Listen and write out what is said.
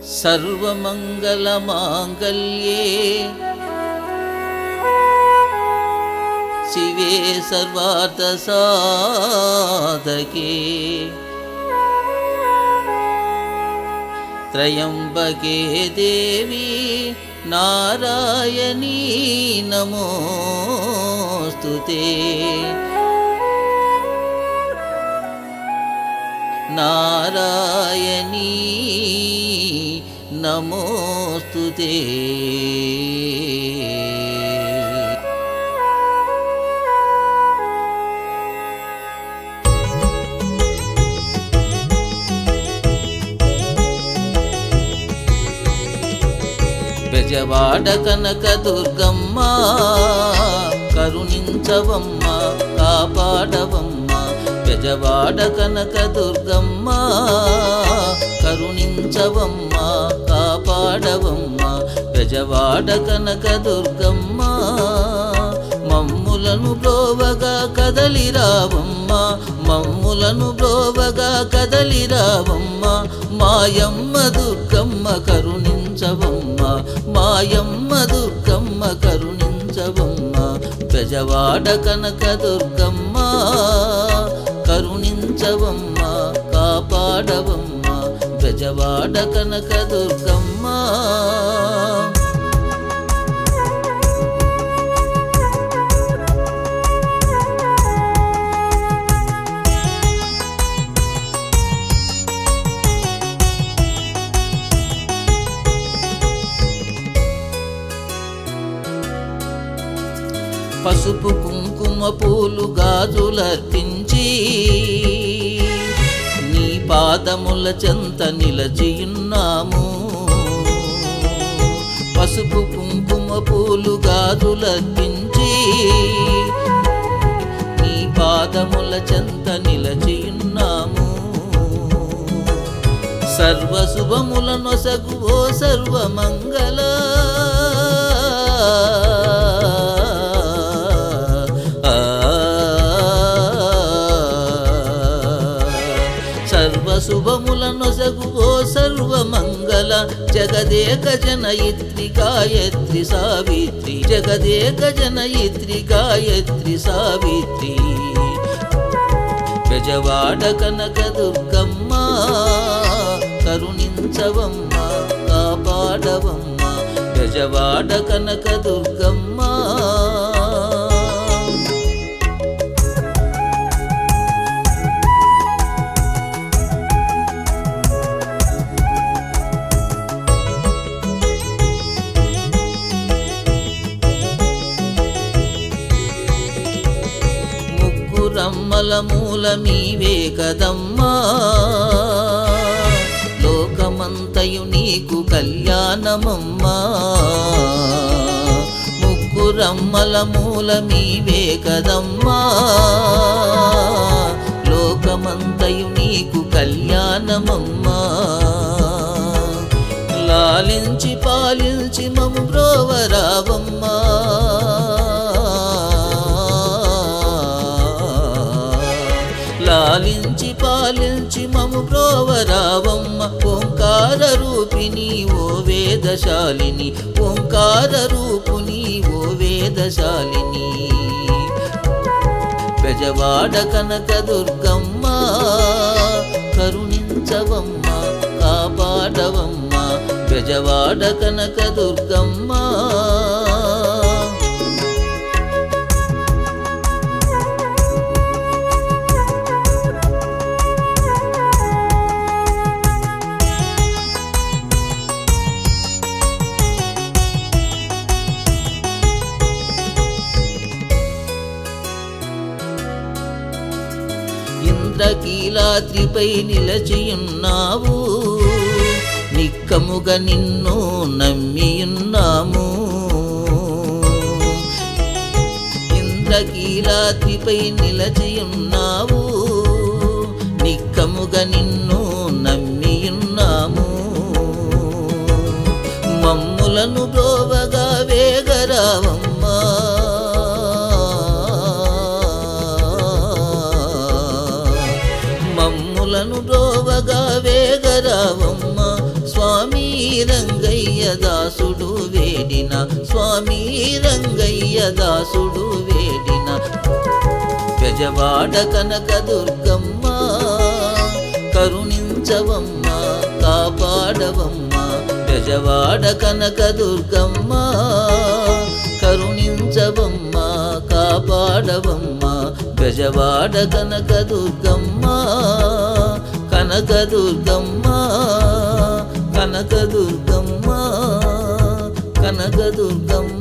सर्वमंगलमांगल्ये शिवे सर्वार्थसाधके त्र्यंबके देवी नारायणी नमोस्तुते। नारायणी नमोस्तुते। బెజవాడ కనక దుర్గమ్మ కరుణించవమ్మ కాపాడవమ్మ। బెజవాడ కనక దుర్గమ్మ కరుణించవమ్మ కాపాడవమ్మ। బెజవాడ కనక దుర్గమ్మ మమ్ములను బ్రోవగా కదలిరావమ్మ। మమ్ములను బ్రోవగా కదలిరావమ్మ। మాయమ్మ దుర్గమ్మ కరుణించవమ్మ। మాయమ్మ దుర్గమ్మ కరుణించవమ్మ। బెజవాడ కనక దుర్గమ్మ కరుణించవమ్మ కాపాడవమ్మ। బెజవాడ కనక దుర్గమ్మ। పసుపు కుంకుమ పూలు గాజులర్పించి నీ పాదముల చెంత నిలచియున్నాము। పసుపు కుంకుమ పూలు గాజులర్పించి నీ పాదముల చెంత నిలచియున్నాము। సర్వశుభముల నొసగు ఓ సర్వమంగళ సర్వశుభముల నొసగు ఓ సర్వమంగళ। జగదేక జనయిత్రి గాయత్రి సావిత్రి। జగదేక జనయిత్రి గాయత్రి సావిత్రి। బెజవాడ కనక దుర్గమ్మ కరుణించవమ్మ కాపాడవమ్మ। బెజవాడ కనక దుర్గమ్మ। రమ్మల మూల మీవే కదమ్మా। లోకమంతయు నీకు కళ్యాణమమ్మా। ముగ్గురమ్మల మూల మీవే కదమ్మా। లోకమంతయు నీకు కళ్యాణమమ్మా। లాలించి పాలించి మము బ్రోవరావమ్మా। లాలించి పాలించి మము బ్రోవరావమ్మ। ఓంకార రూపిణి ఓ వేదశాలిని। ఓంకార రూపుని ఓ వేదశాలిని। బెజవాడ కనక దుర్గమ్మ కరుణించవమ్మ కాపాడవమ్మ। బెజవాడ కనక దుర్గమ్మ। ఇంద్రకీలాద్రిపై నిలచియున్నావు। నిక్కముగా నిన్ను నమ్మియున్నాము। ఇంద్రకీలాద్రిపై నిలచియున్నావు। నిక్కముగా నిన్ను నమ్మియున్నాము। మమ్ములను బ్రోవగా వేగరావమ్మా। మమ్ములను బ్రోవగా వేగరావమ్మ స్వామి రంగయ్య దాసుడు వేడిన స్వామి రంగయ్య దాసుడు వేడిన బెజవాడ కనకదుర్గమ్మ కరుణించవమ్మ కాపాడవమ్మ బెజవాడ కనకదుర్గమ్మ కరుణించవమ్మ కాపాడవమ్మ బెజవాడ కనకదుర్గమ్మ కనకదుర్గమ్మ కనకదుర్గమ్మ కనకదుర్గమ్మ